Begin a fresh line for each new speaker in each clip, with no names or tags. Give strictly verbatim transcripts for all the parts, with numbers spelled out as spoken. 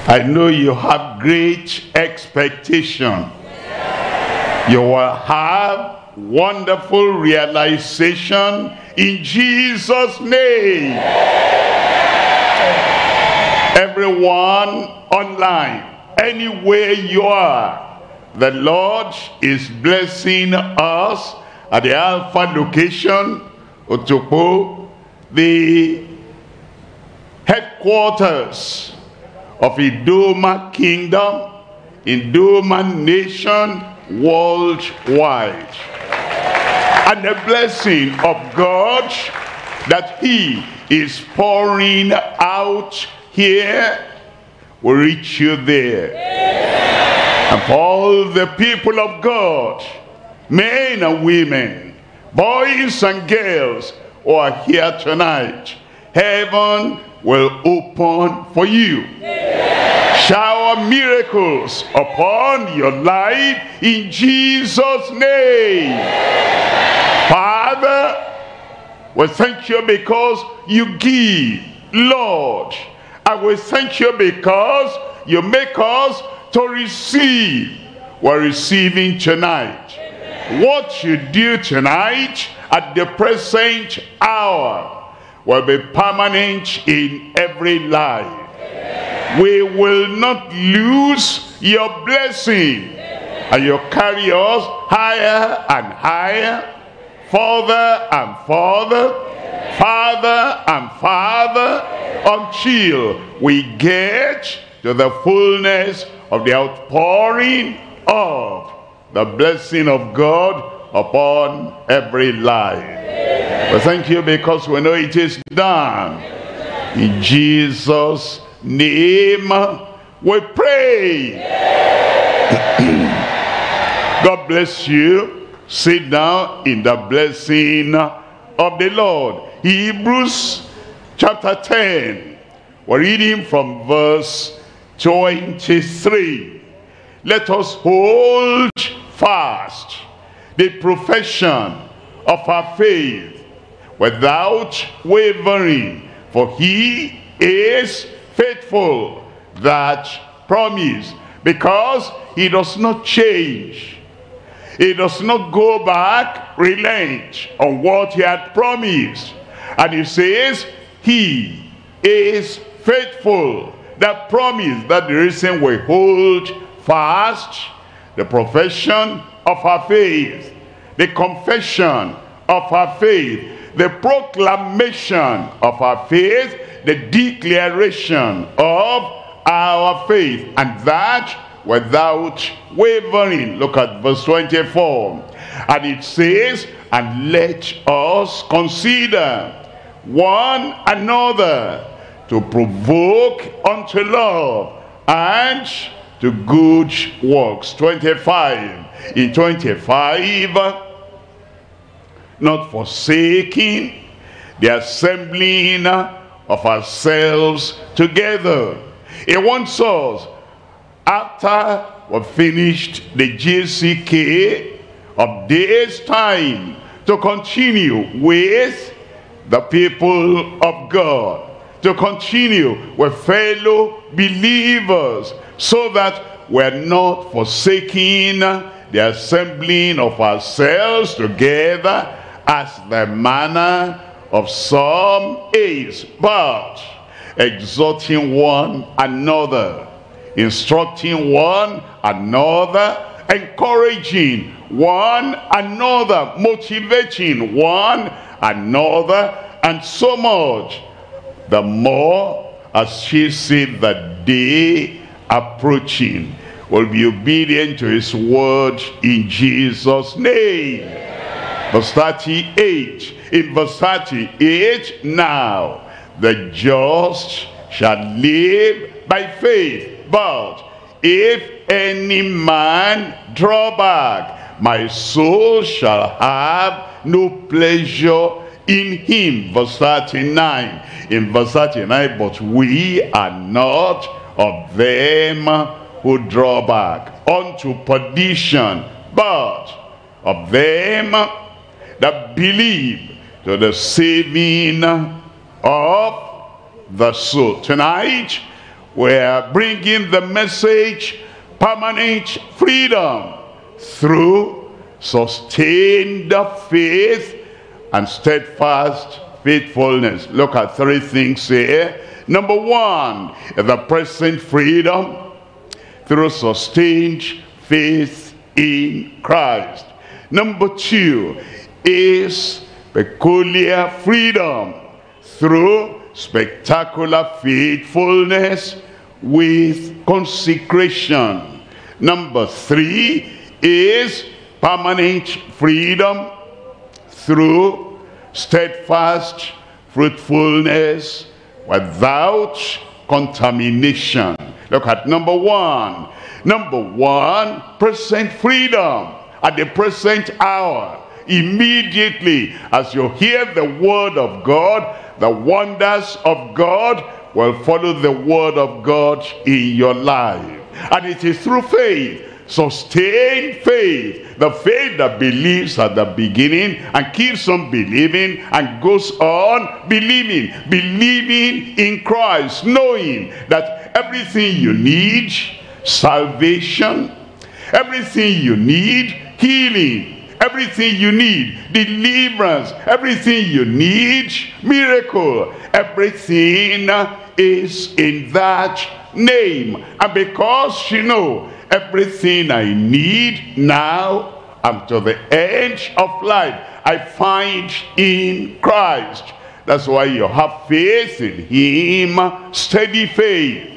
I know you have great expectation. You will have wonderful realization in Jesus' name. Everyone online, anywhere you are, the Lord is blessing us at the Alpha location, Otopo, the headquarters of Idoma Kingdom, Idoma Nation, worldwide. And the blessing of God that he is pouring out here will reach you there. And for all the people of God, men and women, boys and girls who are here tonight, heaven will open for you. Shower miracles upon your life in Jesus' name. Father, we thank you because you give, Lord. And we thank you because you make us to receive. We're receiving tonight. Amen. What you do tonight at the present hour will be permanent in every life. Amen. We will not lose your blessing. Amen. And you carry us higher and higher, further and further, Amen. Farther and farther, until we get to the fullness of the outpouring of the blessing of God upon every life. Amen. We thank you because we know it is done. In Jesus' name we pray. God bless you. Sit down in the blessing of the Lord. Hebrews chapter ten. We're reading from verse twenty-three. Let us hold fast the profession of our faith without wavering, for he is faithful that promise, because he does not change. He does not go back, relent on what he had promised. And he says, he is faithful. That promise, that the reason we hold fast the profession of our faith, the confession of our faith, the proclamation of our faith, the declaration of our faith, and that without wavering. Look at verse twenty-four. And it says, and let us consider one another to provoke unto love and to good works. twenty-five. In twenty-five, not forsaking the assembling of ourselves together. He wants us, after we finished the G C K of this time, to continue with the people of God, to continue with fellow believers, so that we're not forsaking the assembling of ourselves together as the manner of some is, but exhorting one another, instructing one another, encouraging one another, motivating one another, and so much the more as ye see the day approaching. Will be obedient to his word in Jesus' name. Yeah. Verse thirty-eight. In verse thirty-eight, now the just shall live by faith, but if any man draw back, my soul shall have no pleasure in him. Verse thirty-nine. In verse thirty-nine, but we are not of them who draw back unto perdition, but of them that believe to the saving of the soul. Tonight we're bringing the message, permanent freedom, through sustained faith and steadfast faithfulness. Look at three things here. Number one, the present freedom through sustained faith in Christ. Number two is peculiar freedom through spectacular faithfulness with consecration. Number three is permanent freedom through steadfast fruitfulness without contamination. Look at number one. Number one, present freedom at the present hour. Immediately as you hear the word of God, the wonders of God will follow the word of God in your life. And it is through faith, sustained faith, the faith that believes at the beginning and keeps on believing and goes on believing, believing in Christ, knowing that everything you need, salvation, everything you need, healing, everything you need, deliverance, everything you need, miracle, everything is in that name. And because you know everything I need now and to the end of life, I find in Christ. That's why you have faith in him, steady faith,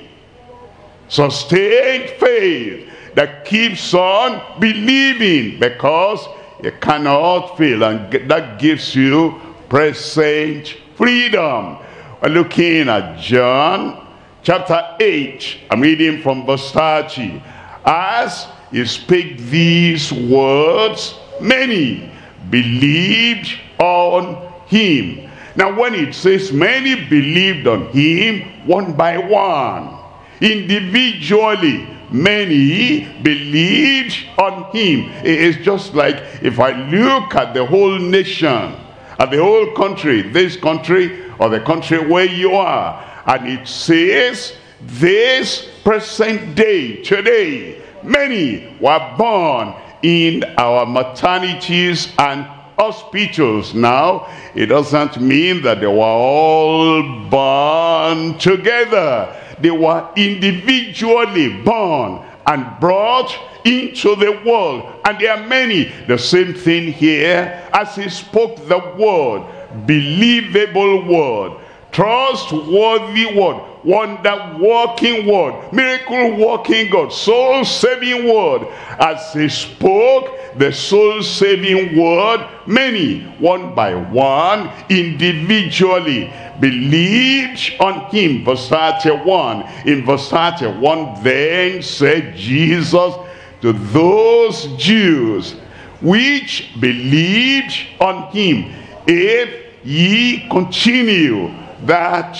sustained faith that keeps on believing, because you cannot fail, and that gives you present freedom. We're looking at John chapter eight. I'm reading from verse thirty. As he spake these words, many believed on him. Now when it says many believed on him, one by one, individually, many believed on him. It is just like if I look at the whole nation, at the whole country, this country or the country where you are, and it says this present day, today, many were born in our maternities and hospitals. Now, it doesn't mean that they were all born together. They were individually born and brought into the world. And there are many. The same thing here, as he spoke the word, believable word, trustworthy word, wonder-working word, miracle-working God, soul-saving word. As he spoke the soul-saving word, many, one by one, individually, believed on him. Verse thirty-one. In verse thirty-one, then said Jesus to those Jews which believed on him, if ye continue, that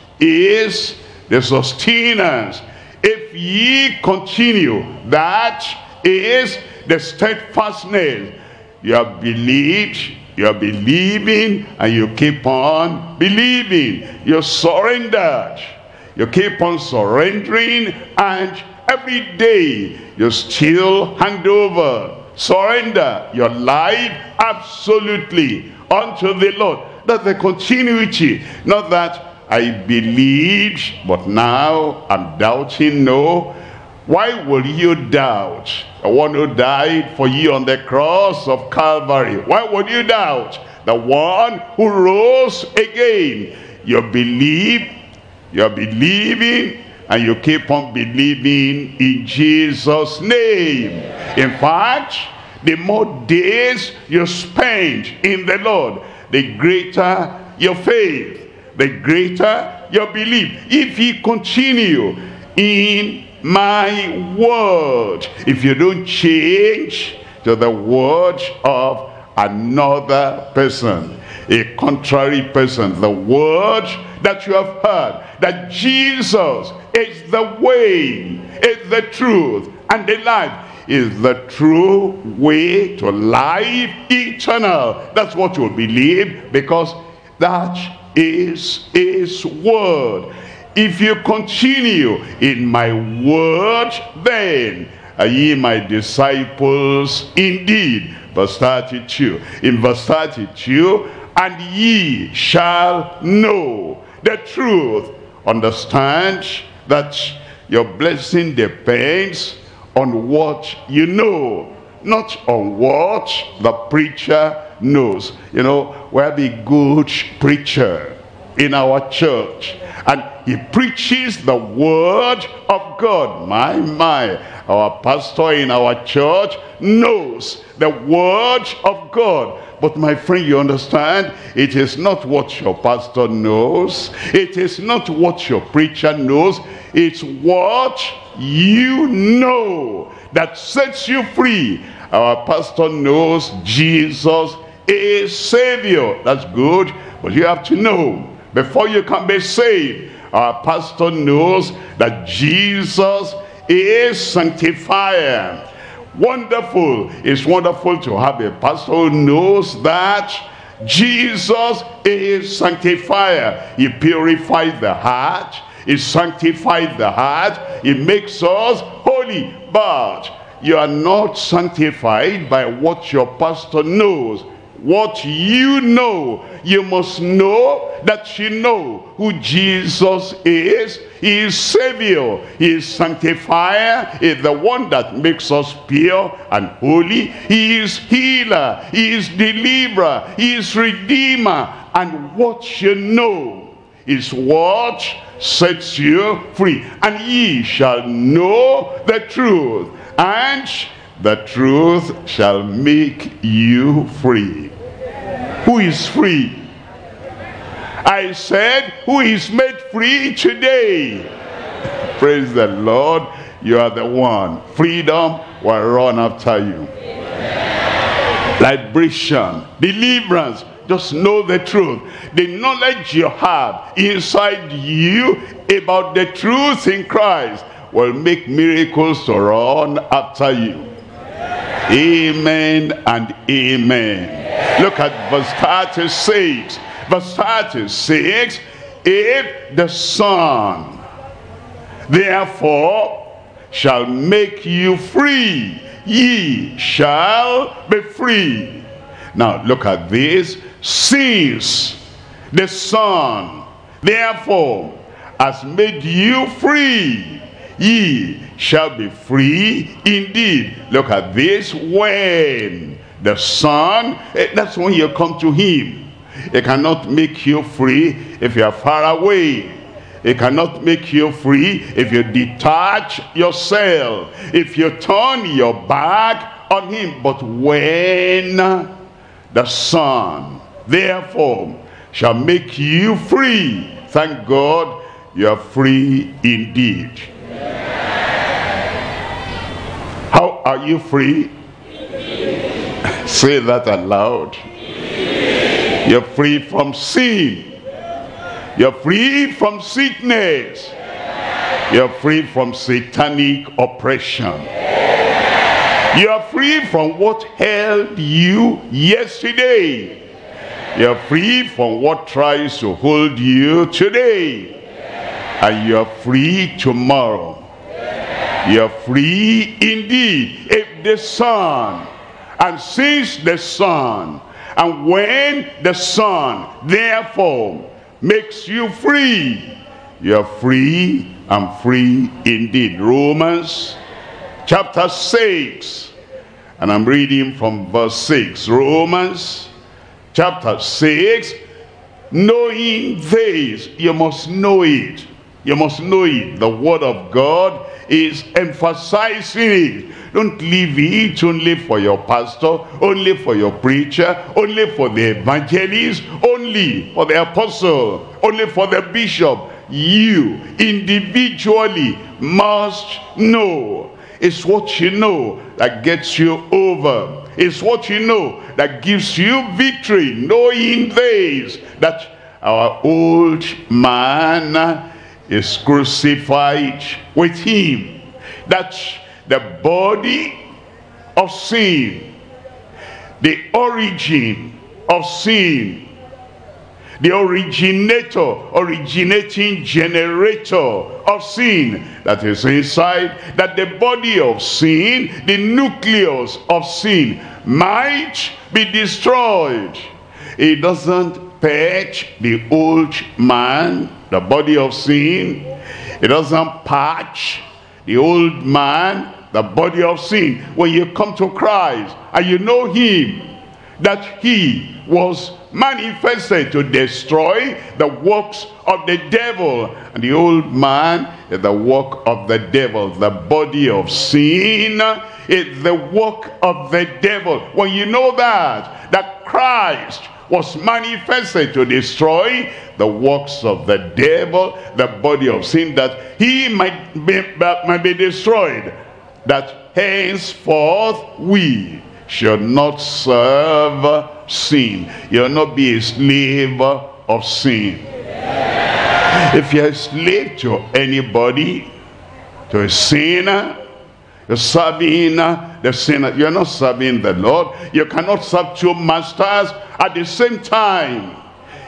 is the sustenance. If ye continue, that is the steadfastness. You have believed, you are believing, and you keep on believing. You surrendered, you keep on surrendering, and every day you still hand over, surrender your life absolutely unto the Lord. That's the continuity. Not that I believed, but now I'm doubting. No. Why will you doubt the one who died for you on the cross of Calvary? Why would you doubt the one who rose again? You believe, you're believing, and you keep on believing in Jesus' name. In fact, the more days you spend in the Lord, the greater your faith, the greater your belief. If you continue in my word, if you don't change to the word of another person, a contrary person, the word that you have heard, that Jesus is the way, is the truth, and the life, is the true way to life eternal. That's what you believe, because that is his word. if you continue in my word, then are ye my disciples indeed. Verse thirty-two. In verse thirty-two, and ye shall know the truth. Understand that your blessing depends on what you know, not on what the preacher knows. You know, we have a good preacher in our church, and he preaches the word of God. My, my, our pastor in our church knows the word of God. But my friend, you understand, it is not what your pastor knows. It is not what your preacher knows. It's what you know that sets you free. Our pastor knows Jesus is Savior. That's good, but you have to know before you can be saved. Our pastor knows that Jesus is sanctifier. Wonderful. It's wonderful to have a pastor who knows that Jesus is sanctifier. He purifies the heart. He sanctifies the heart. He makes us holy. But you are not sanctified by what your pastor knows. What you know, you must know that you know who Jesus is. He is Savior. He is sanctifier. He is the one that makes us pure and holy. He is healer. He is deliverer. He is redeemer. And what you know is what sets you free. And ye shall know the truth, and the truth shall make you free. Who is free? I said, who is made free today? Praise the Lord. You are the one. Freedom will run after you. Liberation, deliverance. Just know the truth. The knowledge you have inside you about the truth in Christ will make miracles to run after you. Amen and amen. Look at verse thirty-six. Verse thirty-six. If the Son therefore shall make you free, ye shall be free. Now look at this. Since the Son therefore has made you free, ye shall be free indeed. Look at this. When the Son, that's when you come to him. It cannot make you free if you are far away. It cannot make you free if you detach yourself, if you turn your back on him. But when the Son therefore shall make you free, thank God you are free indeed. How are you free? Say that aloud. You're free from sin. You're free from sickness. You're free from satanic oppression. You are free from what held you yesterday. You're free from what tries to hold you today. And you're free tomorrow. You're free indeed if the Son, and since the Son, and when the Son therefore makes you free, you're free and free indeed. Romans chapter six, and I'm reading from verse six. Romans chapter six. Knowing this, you must know it. You must know it. The word of God is emphasizing it. Don't leave it only for your pastor, only for your preacher, only for the evangelist, only for the apostle, only for the bishop. You individually must know. It's what you know that gets you over. It's what you know that gives you victory. Knowing this, that our old man is crucified with him, that the body of sin, the origin of sin, the originator, originating generator of sin that is inside, that the body of sin, the nucleus of sin, might be destroyed. It doesn't patch the old man, the body of sin. It doesn't patch the old man, the body of sin. When you come to Christ and you know him, that he was manifested to destroy the works of the devil, and the old man is the work of the devil. The body of sin is the work of the devil. When you know that, that Christ was manifested to destroy the works of the devil, the body of sin, that he might be, might be destroyed, that henceforth we should not serve sin. You'll not be a slave of sin. If you're a slave to anybody, to a sinner, you're serving the sinner. You're not serving the Lord. You cannot serve two masters at the same time.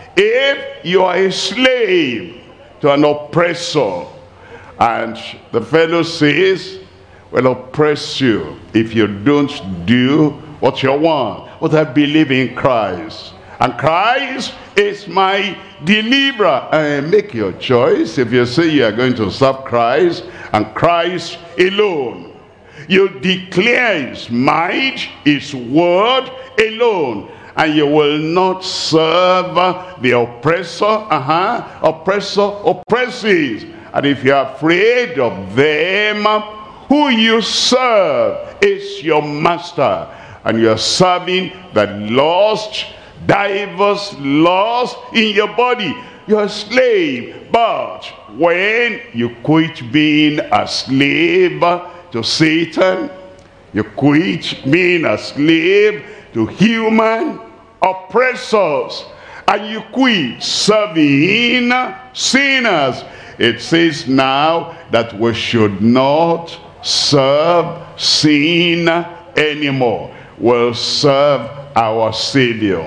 If you are a slave to an oppressor, and the fellow says, will oppress you if you don't do what you want. But I believe in Christ, and Christ is my deliverer. And make your choice. If you say you are going to serve Christ and Christ alone, you declare his might, his word alone, and you will not serve the oppressor. Uh-huh. Oppressor oppresses. And if you are afraid of them, who you serve is your master, and you are serving the lost, diverse lost in your body. You're a slave. But when you quit being a slave to Satan, you quit being a slave to human oppressors, and you quit serving sinners, it says now that we should not serve sin anymore. We'll serve our Savior.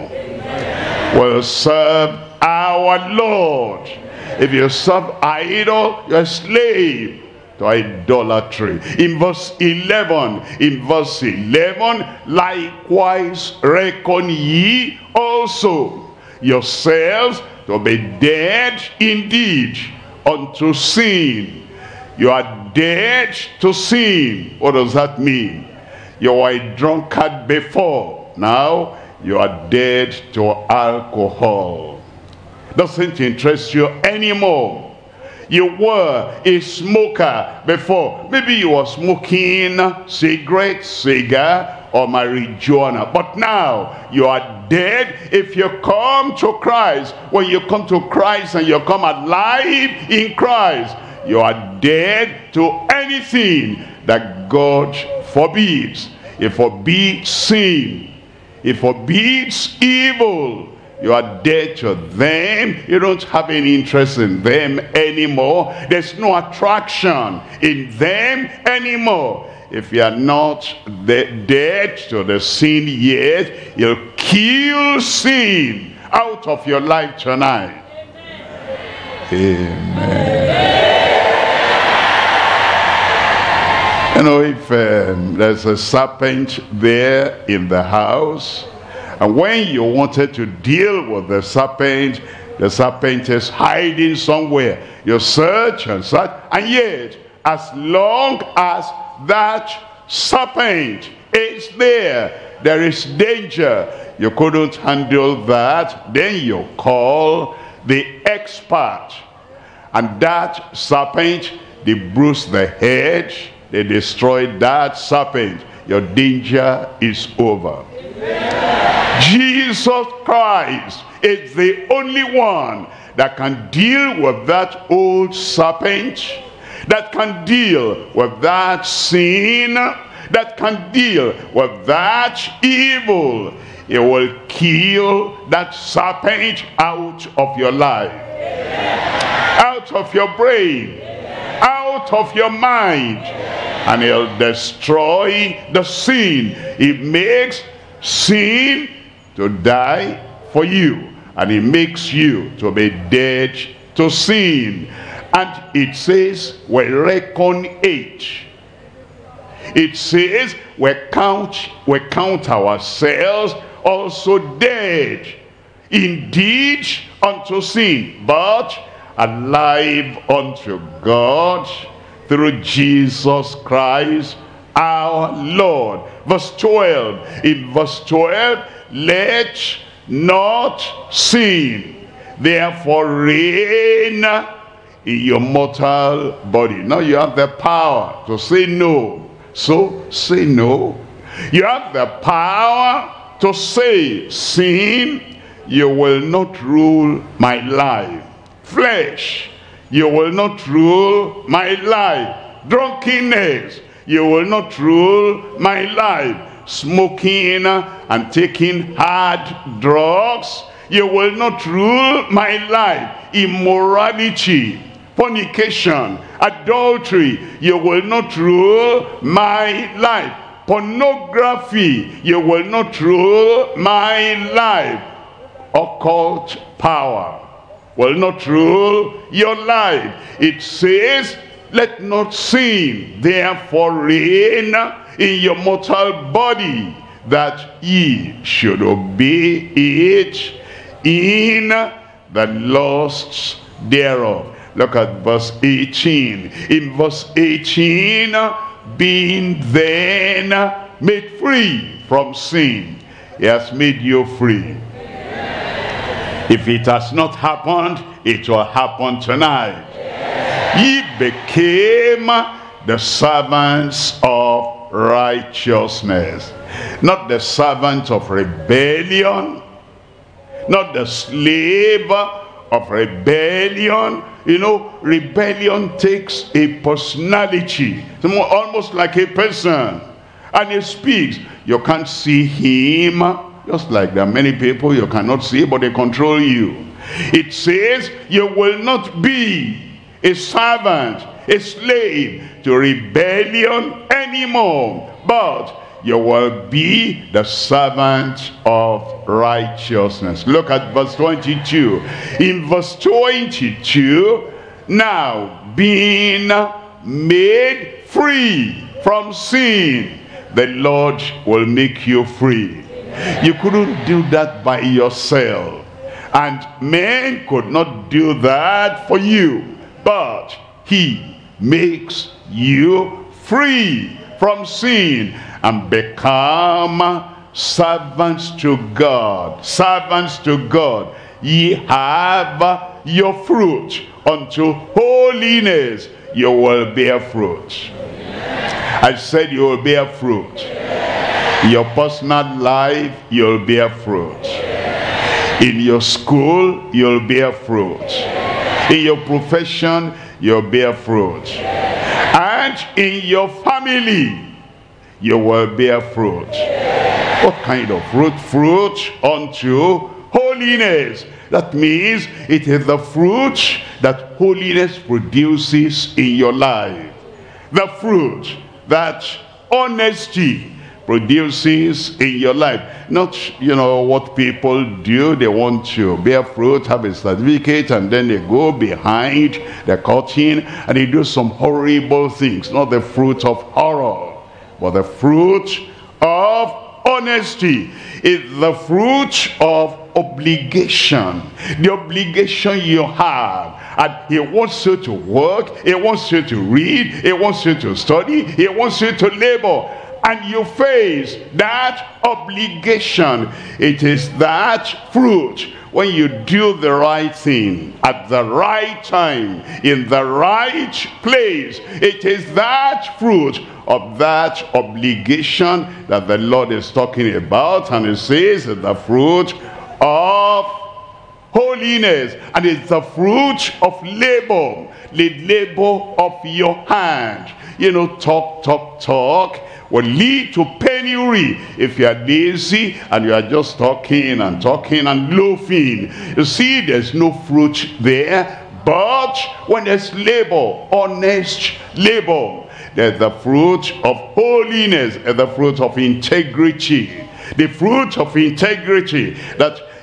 We'll serve our Lord. If you serve idol, you're a slave to idolatry. In verse eleven, in verse eleven, likewise reckon ye also yourselves to be dead indeed unto sin. You are dead to sin. What does that mean? You were a drunkard before. Now you are dead to alcohol. Doesn't interest you anymore. You were a smoker before. Maybe you were smoking cigarette, cigar, or marijuana. But now you are dead. If you come to Christ, when you come to Christ and you come alive in Christ, you are dead to anything that God forbids. He forbids sin. He forbids evil. You are dead to them. You don't have any interest in them anymore. There's no attraction in them anymore. If you are not de dead to the sin yet, you'll kill sin out of your life tonight. Amen. Amen. You know, if um, there's a serpent there in the house, and when you wanted to deal with the serpent, the serpent is hiding somewhere. You search and search, and yet, as long as that serpent is there, there is danger. You couldn't handle that. Then you call the expert. And that serpent, they bruise the head, they destroy that serpent. Your danger is over. Amen. Jesus Christ is the only one that can deal with that old serpent, that can deal with that sin, that can deal with that evil. It will kill that serpent out of your life, out of your brain, out of your mind, and he'll destroy the sin. It makes sin to die for you, and he makes you to be dead to sin. And it says we reckon it. It says we count, we count ourselves also dead indeed unto sin, but alive unto God through Jesus Christ our Lord. Verse twelve. In verse twelve, let not sin therefore reign in your mortal body. Now you have the power to say no. So say no. You have the power to say, sin, you will not rule my life. Flesh, you will not rule my life. Drunkenness, you will not rule my life. Smoking and taking hard drugs, you will not rule my life. Immorality, fornication, adultery, you will not rule my life. Pornography, you will not rule my life. Occult power will not rule your life. It says, let not sin therefore reign in your mortal body, that ye should obey it in the lusts thereof. Look at verse eighteen. In verse eighteen, being then made free from sin, he has made you free. If it has not happened, it will happen tonight. Ye became the servants of righteousness, not the servant of rebellion, not the slave of rebellion. You know, rebellion takes a personality. It's almost like a person. And he speaks. You can't see him. Just like there are many people you cannot see, but they control you. It says you will not be a servant, a slave to rebellion anymore, but you will be the servant of righteousness. Look at verse twenty-two. In verse twenty-two, now being made free from sin, the Lord will make you free. You couldn't do that by yourself, and men could not do that for you, but he makes you free from sin and become servants to God. Servants to God. Ye have your fruit unto holiness. You will bear fruit. I said you will bear fruit. In your personal life, you'll bear fruit. In your school, you'll bear fruit. In your profession, you'll bear fruit. And in your family, you will bear fruit. What kind of fruit? Fruit unto holiness. That means it is the fruit that holiness produces in your life. The fruit that honesty produces in your life. Not, you know, what people do. They want to bear fruit, have a certificate, and then they go behind the curtain and they do some horrible things. Not the fruit of horror, but the fruit of honesty. It's the fruit of obligation. The obligation you have. And he wants you to work, he wants you to read, he wants you to study, he wants you to labor. And you face that obligation. It is that fruit. When you do the right thing at the right time, in the right place, it is that fruit of that obligation that the Lord is talking about. And it says the fruit of holiness, and it's the fruit of labor, the labor of your hand. You know, talk, talk, talk will lead to penury if you are lazy and you are just talking and talking and loafing. You see, there's no fruit there. But when there's labor, honest labor, there's the fruit of holiness and the fruit of integrity. The fruit of integrity, that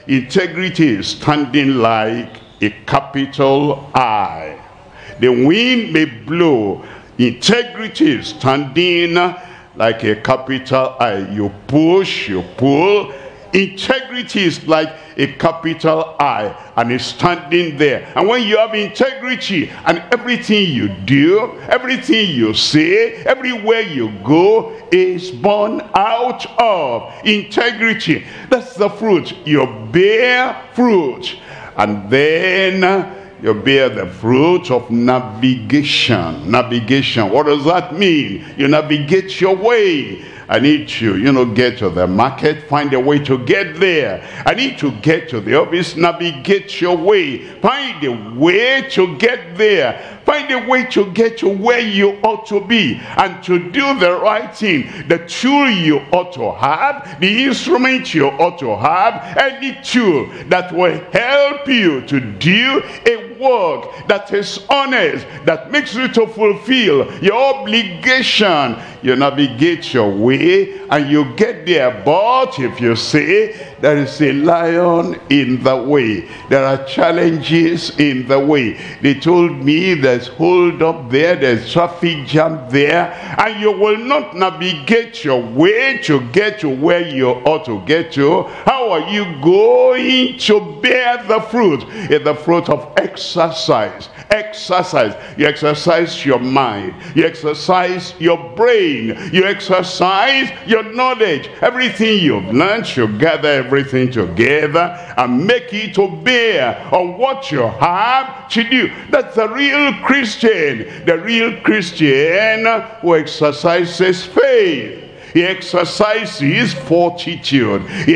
integrity is standing like a capital I. The wind may blow, integrity is standing like a capital I. You push, you pull. Integrity is like a capital I, and it's standing there. And when you have integrity, and everything you do, everything you say, everywhere you go is born out of integrity. That's the fruit. You bear fruit. And then you bear the fruit of navigation. Navigation, what does that mean? You navigate your way. I need to, you know, get to the market, find a way to get there. I need to get to the office, navigate your way. Find a way to get there. Find a way to get to where you ought to be. And to do the right thing, the tool you ought to have, the instrument you ought to have, any tool that will help you to do a work that is honest, that makes you to fulfill your obligation. You navigate your way and you get there. But if you say there is a lion in the way, there are challenges in the way, they told me there's hold up there, there's traffic jam there, and you will not navigate your way to get to where you ought to get to, how are you going to bear the fruit? It's the fruit of exercise. Exercise. You exercise your mind. You exercise your brain. You exercise your knowledge. Everything you've learned, you gather everything together and make it to bear on what you have to do. That's the real Christian. The real Christian who exercises faith. He exercises fortitude. He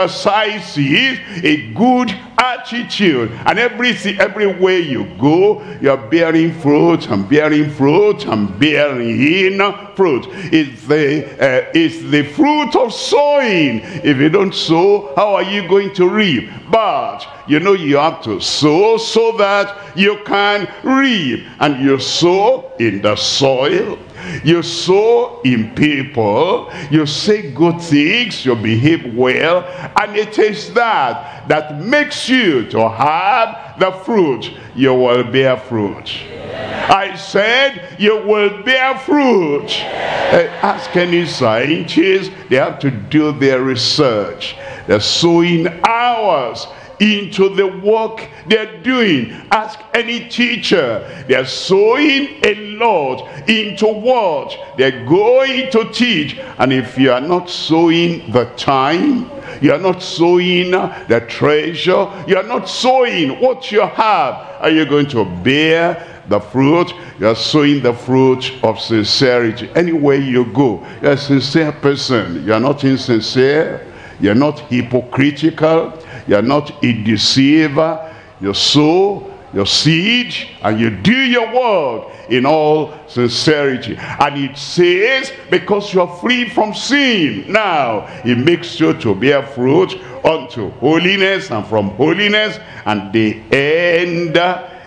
exercises a good attitude. And everything, everywhere you go, you're bearing fruit and bearing fruit and bearing fruit. It's the, uh, it's the fruit of sowing. If you don't sow, how are you going to reap? But you know you have to sow so that you can reap. And you sow in the soil. You sow in people, you say good things, you behave well, and it is that that makes you to have the fruit. You will bear fruit. I said you will bear fruit. Uh, ask any scientist, they have to do their research. They're sowing hours into the work they're doing. Ask any teacher. They're sowing a lot into what they're going to teach. And if you are not sowing the time, you are not sowing the treasure, you are not sowing what you have, are you going to bear the fruit? You are sowing the fruit of sincerity. Anywhere you go, you're a sincere person. You are not insincere. You're not hypocritical. You're not a deceiver. You sow your seed and you do your work in all sincerity. And it says, because you are free from sin, now it makes you to bear fruit unto holiness, and from holiness and the end,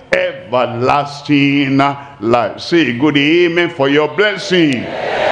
everlasting life. Say a good amen for your blessing.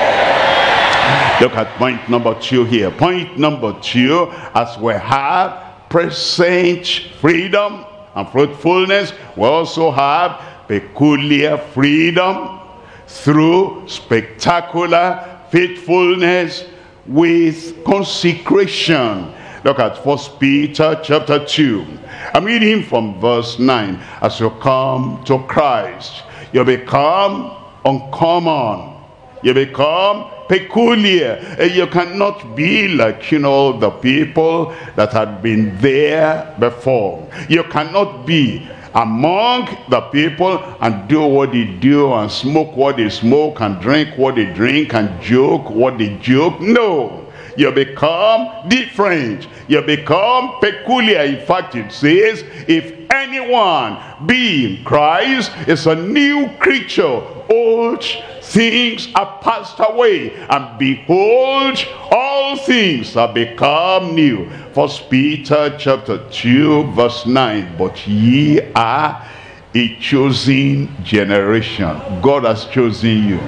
Look at point number two here. Point number two, as we have present freedom and fruitfulness, we also have peculiar freedom through spectacular faithfulness with consecration. Look at First Peter chapter two. I'm reading from verse nine. As you come to Christ, you become uncommon. You become peculiar. You cannot be like, you know, the people that had been there before. You cannot be among the people and do what they do and smoke what they smoke and drink what they drink and joke what they joke. No. You become different. You become peculiar. In fact, it says, if anyone be in Christ, is a new creature. Old things are passed away, and behold, all things are become new. First Peter chapter two verse nine. But ye are a chosen generation. God has chosen you.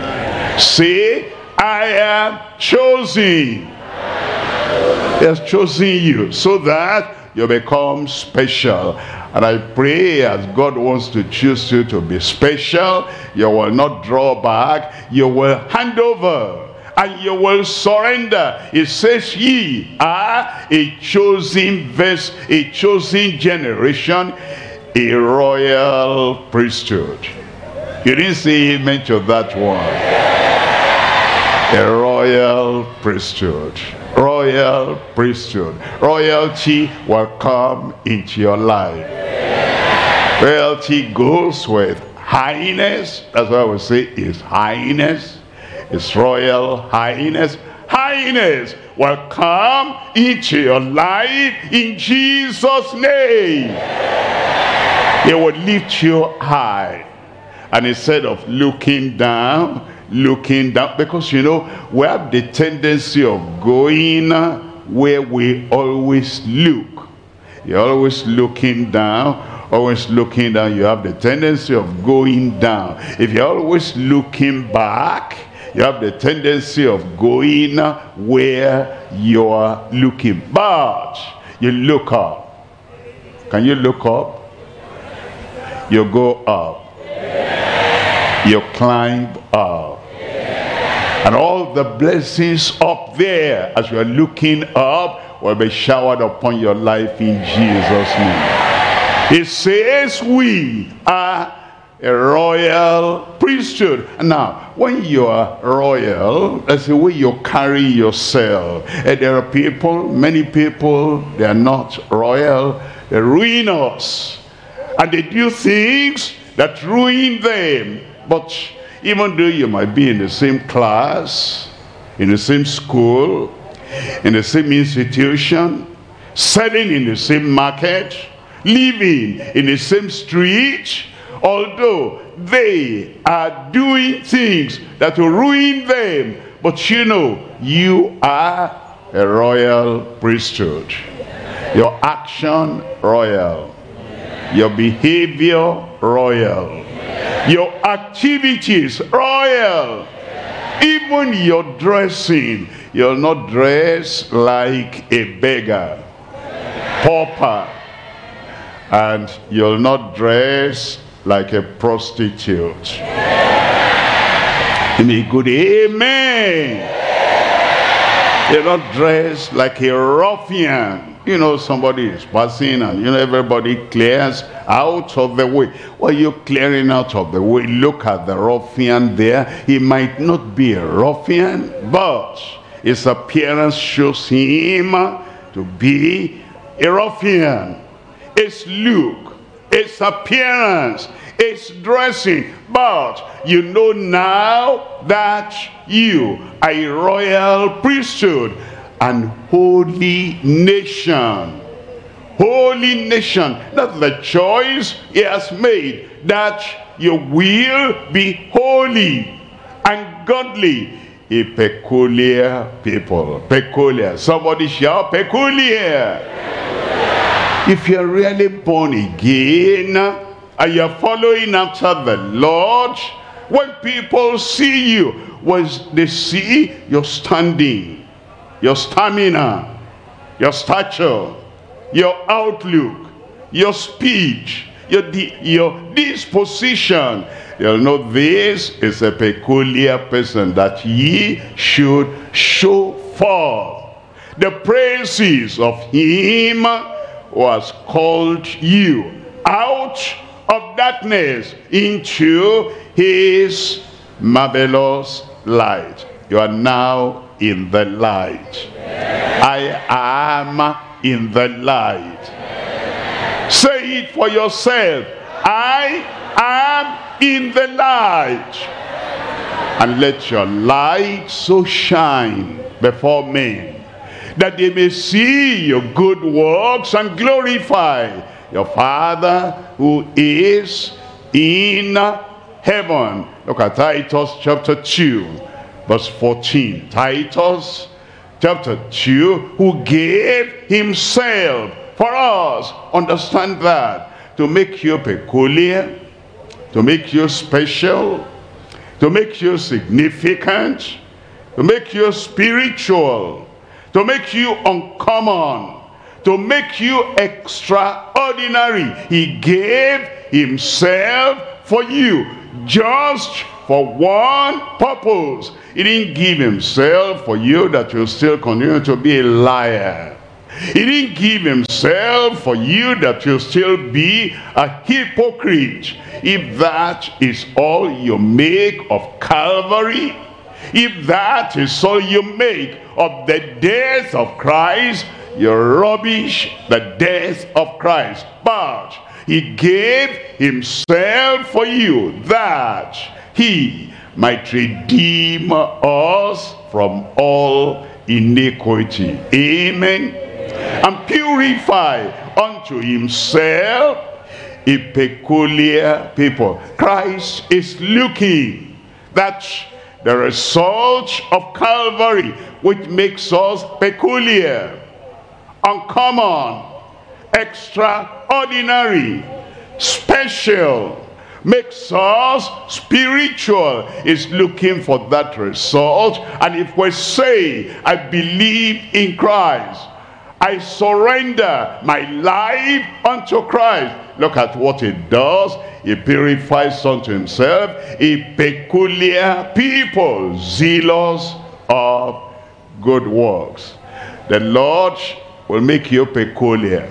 Say, I am chosen. He has chosen you so that you become special. And I pray as God wants to choose you to be special, you will not draw back, you will hand over. And you will surrender. It says ye are a chosen verse, a chosen generation, a royal priesthood. You didn't say amen to that one. A royal priesthood. Royal priesthood. Royalty will come into your life. Royalty goes with highness. That's why we say is highness. His royal highness. Highness will come into your life in Jesus' name. He will lift you high. And instead of looking down, looking down, because you know, we have the tendency of going where we always look. You're always looking down, always looking down. You have the tendency of going down. If you're always looking back, you have the tendency of going where you are looking. But you look up. Can you look up? You go up. You climb up. And all the blessings up there as you are looking up will be showered upon your life in Jesus' name. It says we are a royal priesthood. Now, when you are royal, that's the way you carry yourself. And there are people, many people, they are not royal. They ruin us. And they do things that ruin them. But even though you might be in the same class, in the same school, in the same institution, selling in the same market, living in the same street, although they are doing things that will ruin them, but you know, you are a royal priesthood. Your action, royal. Your behavior, royal. Your activities, royal. Even your dressing, you'll not dress like a beggar, pauper, and you'll not dress like a prostitute. Give me a good amen. You're not dressed like a ruffian. You know, somebody is passing and, you know, everybody clears out of the way. Well, you're clearing out of the way. Look at the ruffian there. He might not be a ruffian, but his appearance shows him to be a ruffian. His look, his appearance, his dressing. But you know now that you are a royal priesthood and holy nation. Holy nation. That's the choice he has made, that you will be holy and godly, a peculiar people. Peculiar. Somebody shout peculiar. If you're really born again and you're following after the Lord, when people see you, when they see your standing, your stamina, your stature, your outlook, your speech, your, your disposition, you'll know this is a peculiar person that ye should show forth the praises of him who has called you out of darkness into his marvelous light. You are now in the light. I am in the light. Say it for yourself. I am in the light. And let your light so shine before men, that they may see your good works and glorify your Father who is in heaven. Look at Titus chapter two, verse fourteen. Titus chapter two, who gave himself for us. Understand that. To make you peculiar, to make you special, to make you significant, to make you spiritual, to make you uncommon, to make you extraordinary. He gave himself for you, just for one purpose. He didn't give himself for you that you'll still continue to be a liar. He didn't give himself for you that you'll still be a hypocrite. If that is all you make of Calvary, if that is all you make of the death of Christ, you rubbish the death of Christ. But he gave himself for you that he might redeem us from all iniquity. Amen. And purify unto himself a peculiar people. Christ is looking. That's the result of Calvary, which makes us peculiar, uncommon, extraordinary, special, makes us spiritual. Is looking for that result. And if we say, I believe in Christ, I surrender my life unto Christ, look at what it does. It purifies unto himself a peculiar people, zealous of good works. The Lord will make you peculiar.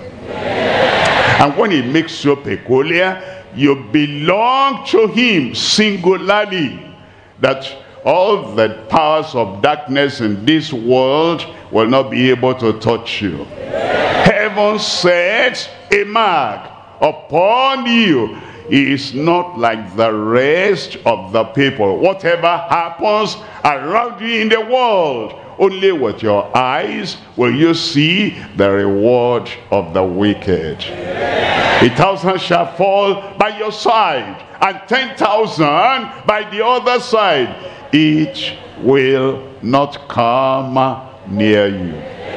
And when he makes you peculiar, you belong to him singularly, that all the powers of darkness in this world will not be able to touch you. Heaven sets a mark upon you. He is not like the rest of the people. Whatever happens around you in the world, only with your eyes will you see the reward of the wicked. A thousand shall fall by your side, and ten thousand by the other side. It will not come near you.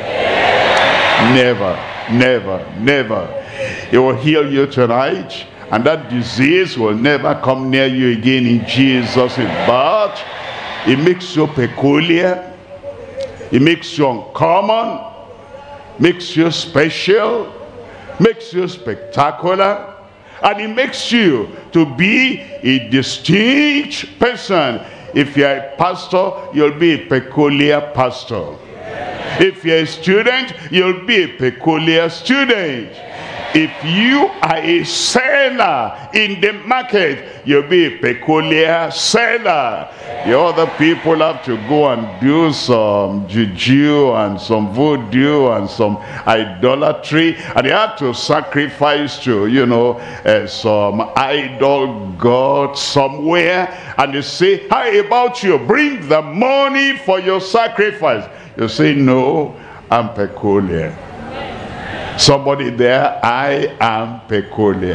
Never, never, never. He will heal you tonight, and that disease will never come near you again in Jesus' name. But it makes you peculiar. It makes you uncommon, makes you special, makes you spectacular, and it makes you to be a distinct person. If you're a pastor, you'll be a peculiar pastor. If you're a student, you'll be a peculiar student. If you are a seller in the market, you'll be a peculiar seller. The other people have to go and do some juju and some voodoo and some idolatry, and they have to sacrifice to, you know, uh, some idol god somewhere, and they say, how about you? Bring the money for your sacrifice. You say, no, I'm peculiar. Somebody there, I am peculiar.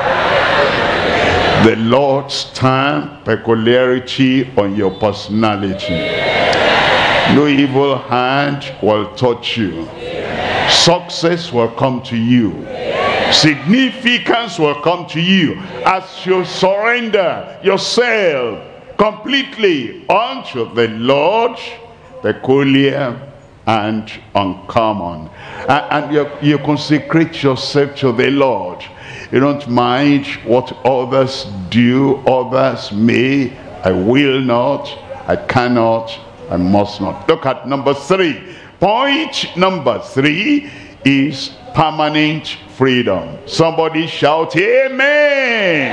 The Lord stamp peculiarity on your personality. No evil hand will touch you. Success will come to you. Significance will come to you as you surrender yourself completely unto the Lord, peculiar and uncommon. And, and you, you consecrate yourself to the Lord. You don't mind what others do, others may. I will not, I cannot, I must not. Look at number three. Point number three is permanent freedom. Somebody shout amen.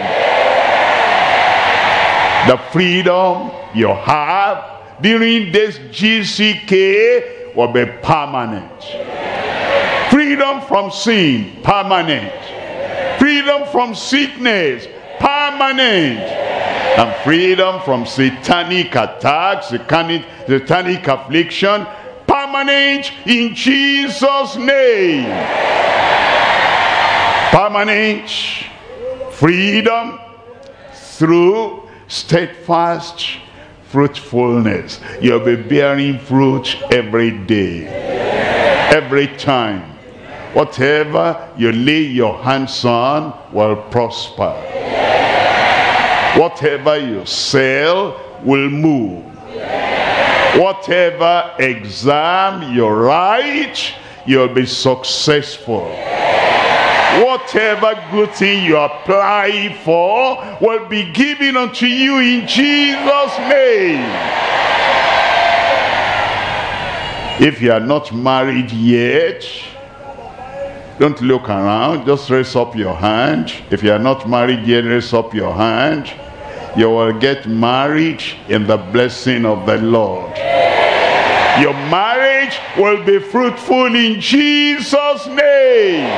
The freedom you have during this G C K will be permanent. Freedom from sin, permanent. Freedom from sickness, permanent. And freedom from satanic attacks, satanic, satanic affliction, permanent in Jesus' name. Permanent freedom through steadfast fruitfulness. You'll be bearing fruit every day, every time. Whatever you lay your hands on will prosper. Whatever you sell will move. Whatever exam you write, you'll be successful. Whatever good thing you apply for will be given unto you in Jesus' name. If you are not married yet, don't look around, just raise up your hand. If you are not married yet, raise up your hand. You will get married in the blessing of the Lord. Your marriage will be fruitful in Jesus' name.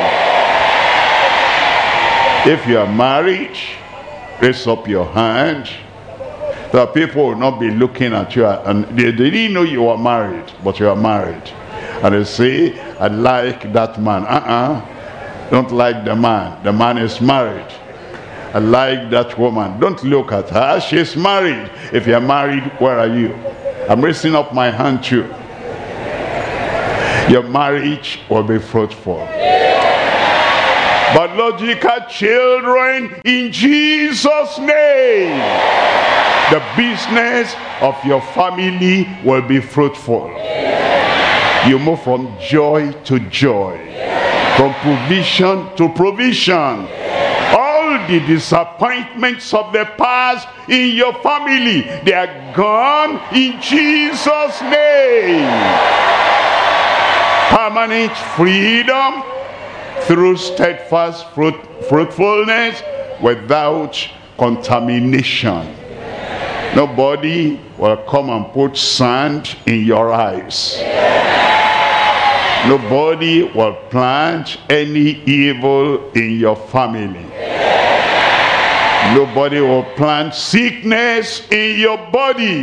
If you are married, raise up your hand. The people will not be looking at you, and they, they didn't know you were married, but you are married. And they say, I like that man. Uh-uh. Don't like the man. The man is married. I like that woman. Don't look at her. She's married. If you're married, where are you? I'm raising up my hand too. Your marriage will be fruitful. Biological children in Jesus' name. The business of your family will be fruitful. You move from joy to joy, from provision to provision. All the disappointments of the past in your family, they are gone in Jesus' name. Permanent freedom through steadfast fruit, fruitfulness without contamination. Nobody will come and put sand in your eyes. Nobody will plant any evil in your family. Nobody will plant sickness in your body.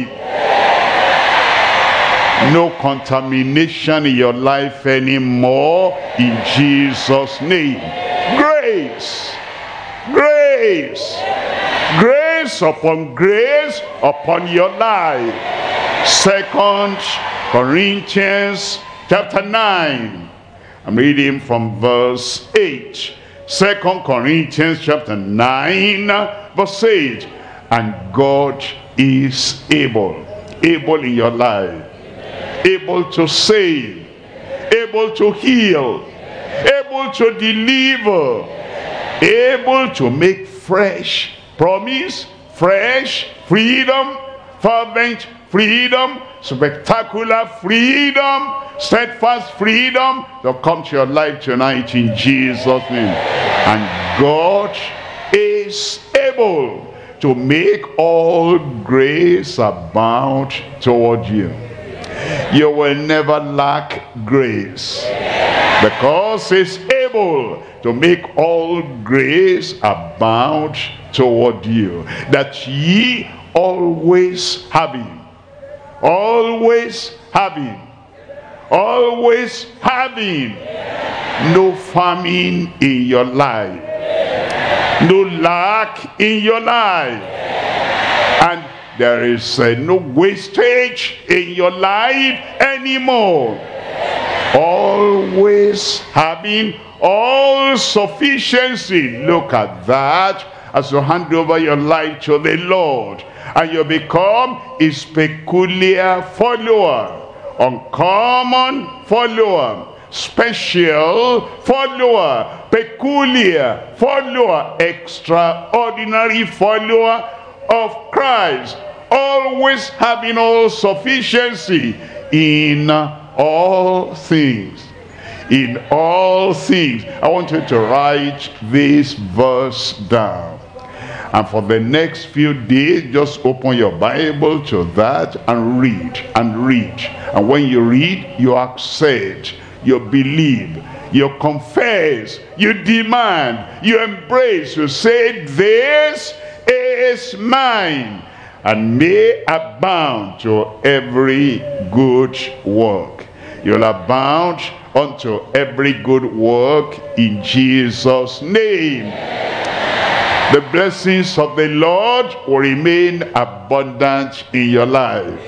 No contamination in your life anymore in Jesus' name. Grace, grace, grace upon grace upon your life. Second Corinthians chapter nine. I'm reading from verse eight. Second Corinthians chapter nine verse eight. And God is able, able in your life, able to save, able to heal, able to deliver, able to make fresh promise, fresh freedom, fervent freedom, spectacular freedom, steadfast freedom to come to your life tonight in Jesus' name. And God is able to make all grace abound toward you. You will never lack grace, because he's able to make all grace abound toward you, that ye always having, always having, always having no famine in your life, no lack in your life, and there is uh, no wastage in your life anymore. Always having all sufficiency. Look at that as you hand over your life to the Lord, and you become his peculiar follower, uncommon follower, special follower, peculiar follower, extraordinary follower of Christ, always having all sufficiency in all things. In all things. I want you to write this verse down, and for the next few days just open your Bible to that and read and read. And when you read, you accept, you believe, you confess, you demand, you embrace, you say, this is mine, and may abound to every good work. You'll abound unto every good work in Jesus' name. The blessings of the Lord will remain abundant in your life.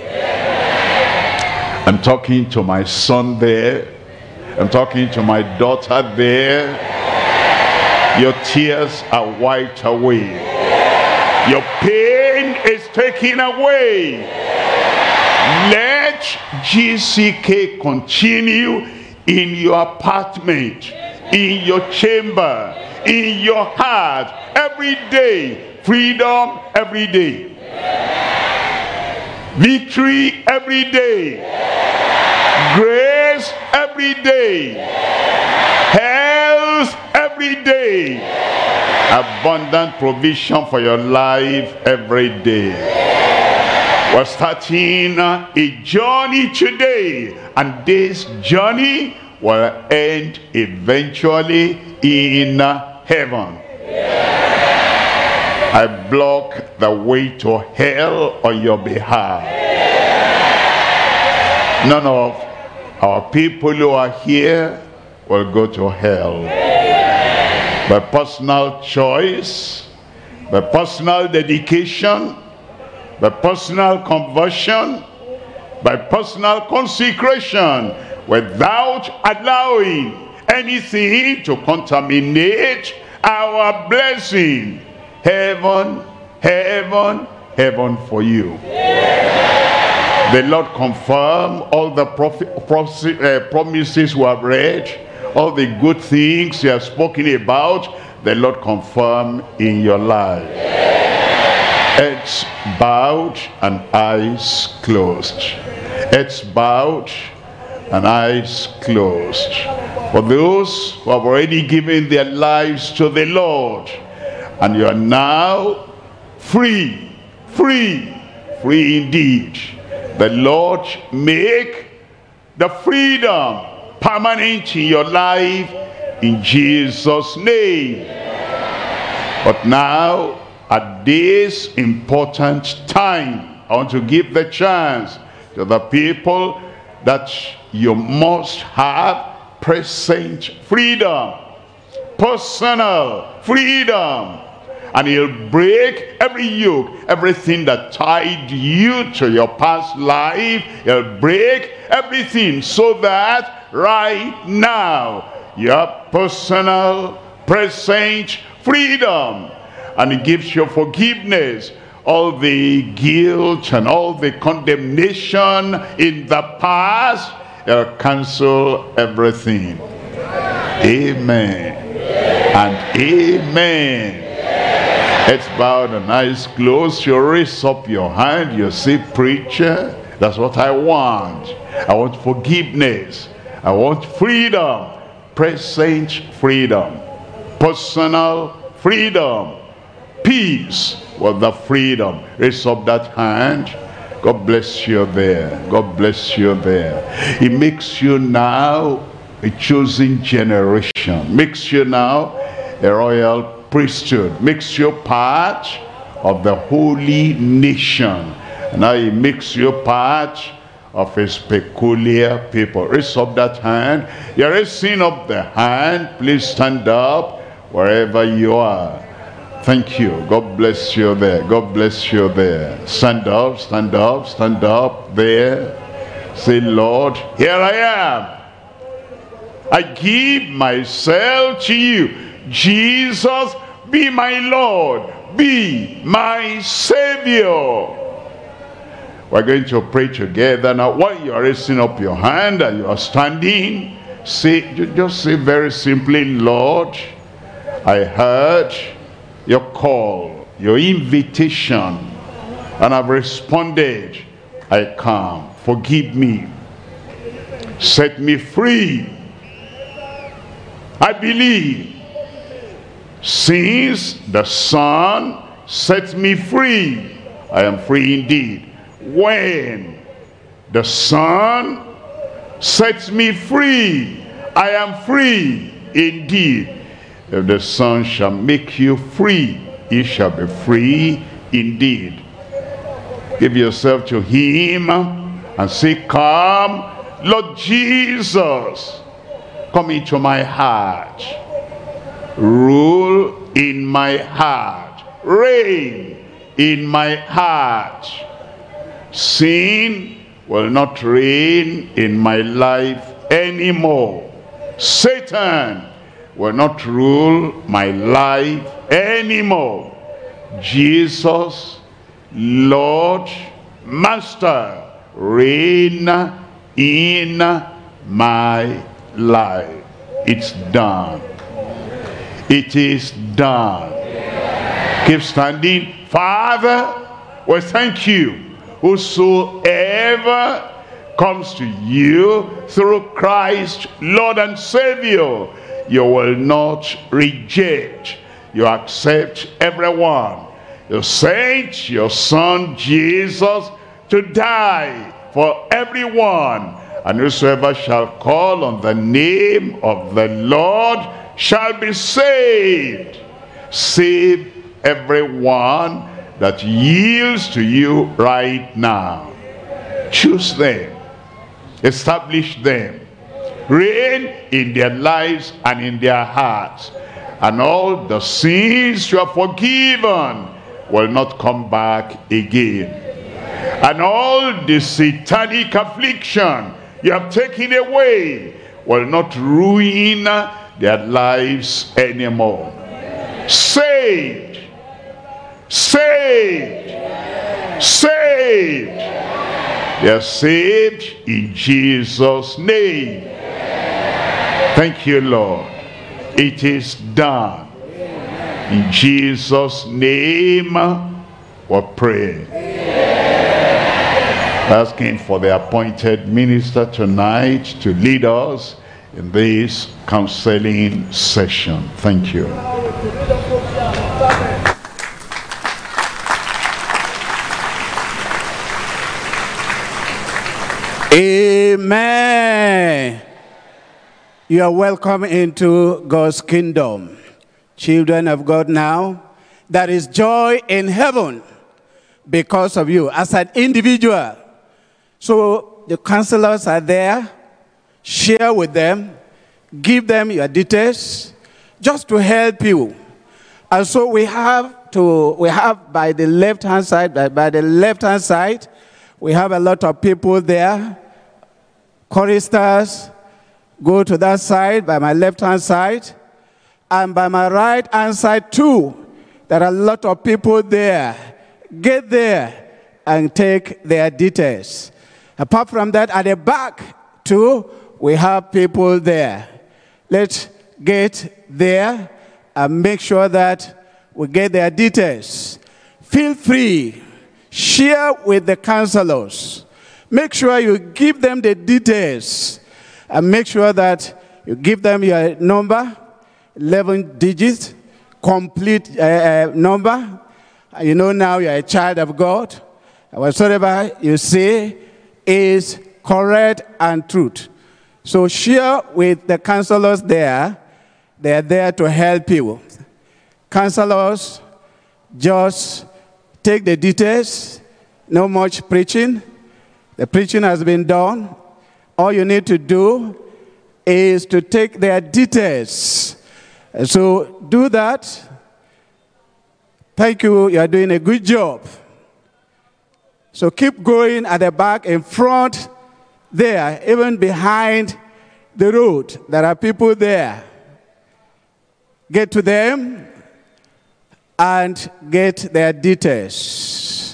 I'm talking to my son there. I'm talking to my daughter there. Your tears are wiped away. Your pain is taken away. Let G C K continue in your apartment, in your chamber, in your heart, every day. Freedom every day. Victory every day. Grace every day. Health every day. Abundant provision for your life every day. We're starting a journey today, and this journey will end eventually in heaven. I block the way to hell on your behalf. None of our people who are here will go to hell. By personal choice, by personal dedication, by personal conversion, by personal consecration, without allowing anything to contaminate our blessing. Heaven, heaven, heaven for you. The Lord confirm all the prophet, uh, promises we have read, all the good things He has spoken about. The Lord confirm in your life. Heads bowed and eyes closed. Heads bowed and eyes closed. For those who have already given their lives to the Lord, and you are now free, free, free indeed. The Lord make the freedom permanent in your life in Jesus' name. But now, at this important time, I want to give the chance to the people that you must have present freedom, personal freedom. And He'll break every yoke, everything that tied you to your past life. He'll break everything so that right now you have personal, present freedom. And He gives you forgiveness. All the guilt and all the condemnation in the past, He'll cancel everything. Amen and amen. Heads bowed and eyes closed. You raise up your hand. You say, preacher, that's what I want. I want forgiveness. I want freedom. Present freedom. Personal freedom. Peace with the freedom. Raise up that hand. God bless you there. God bless you there. He makes you now a chosen generation. Makes you now a royal priesthood. Makes you part of the holy nation. And now He makes you part of His peculiar people. Raise up that hand. You're raising up the hand. Please stand up wherever you are. Thank you. God bless you there. God bless you there. Stand up, stand up, stand up there. Say, Lord, here I am. I give myself to you. Jesus, be my Lord. Be my Savior. We're going to pray together now. While you are raising up your hand and you are standing, say, just say very simply, Lord, I heard your call, your invitation, and I've responded. I come. Forgive me. Set me free. I believe since the Son sets me free, I am free indeed. When the Son sets me free, I am free indeed. If the Son shall make you free, you shall be free indeed. Give yourself to Him and say, come, Lord Jesus, come into my heart. Rule in my heart. Reign in my heart. Sin will not reign in my life anymore. Satan will not rule my life anymore. Jesus, Lord, Master, reign in my life. It's done. It is done. Keep standing. Father, we thank you. Whosoever comes to you through Christ, Lord and Savior, you will not reject. You accept everyone. You sent your son Jesus to die for everyone. And whosoever shall call on the name of the Lord shall be saved. Save everyone that yields to you right now. Choose them. Establish them. Reign in their lives and in their hearts. And all the sins you have forgiven will not come back again. And all the satanic affliction you have taken away will not ruin their lives anymore. Saved, saved, saved. They are saved in Jesus' name. Thank you, Lord. It is done. In Jesus' name we pray. Asking for the appointed minister tonight to lead us in this counseling session. Thank you.
Amen. You are welcome into God's kingdom. Children of God now, there is joy in heaven because of you as an individual. So the counselors are there. Share with them. Give them your details just to help you. And so we have to, we have by the left-hand side, by, by the left-hand side, we have a lot of people there. Choristers, go to that side, by my left-hand side. And by my right-hand side too, there are a lot of people there. Get there and take their details. Apart from that, at the back too, we have people there. Let's get there and make sure that we get their details. Feel free. Share with the counselors. Make sure you give them the details. And make sure that you give them your number, eleven digits, complete uh, uh, number. You know now you're a child of God. And whatsoever you say is correct and truth. So share with the counselors there. They're there to help you. Counselors, just take the details. No much preaching. The preaching has been done. All you need to do is to take their details. So do that. Thank you. You are doing a good job. So keep going at the back, in front, there, even behind the road. There are people there. Get to them and get their details.